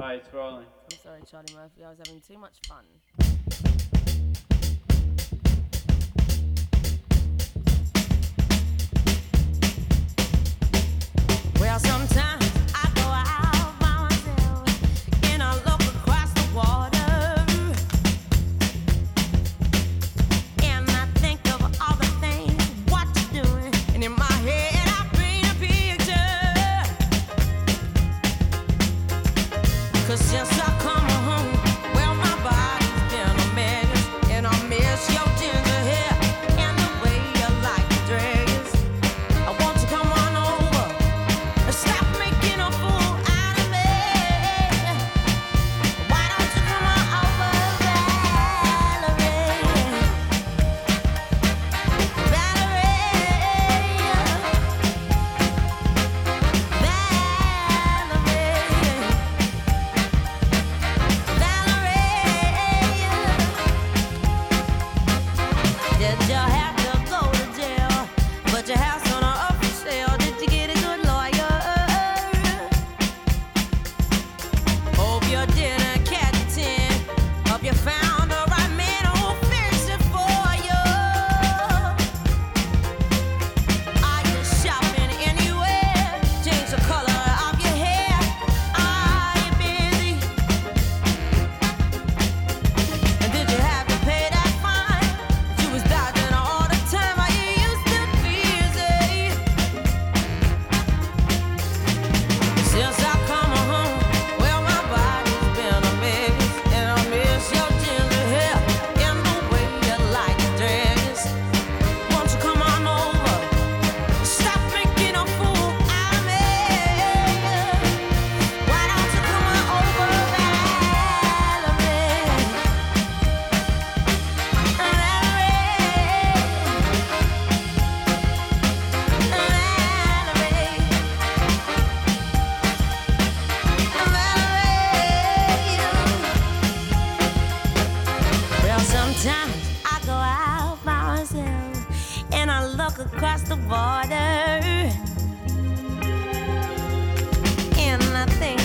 Alright, it's rolling. I'm sorry, Charlie Murphy. I was having too much fun. Well, sometimes I go out by myself and I look across the water and I think of all the things what you're doing, and in my head I paint a picture. 'Cause since I come home, well, my body's been a mess, and I miss your ginger hair and the way you like the dress. I want you to come on over and stop making a fool out of me. Why don't you come on over, Valerie? Did you have to go to jail? But your house on a up for sale. Did you get a good lawyer? Hope you didn't catch a 10. Hope you found the right man who'll fix it for you. Are you shopping anywhere? Change the color of your hair. Are you busy? And did you have to pay that fine? You was dodging all the time. Are you used to busy? Since I come home, well, my body's been a mess, and I miss your ginger hair and the way you like the dress. Won't you come on over? Stop making a fool out of me. Why don't you come on over, Valerie? Well, sometimes I go out by myself and I look across the border and I think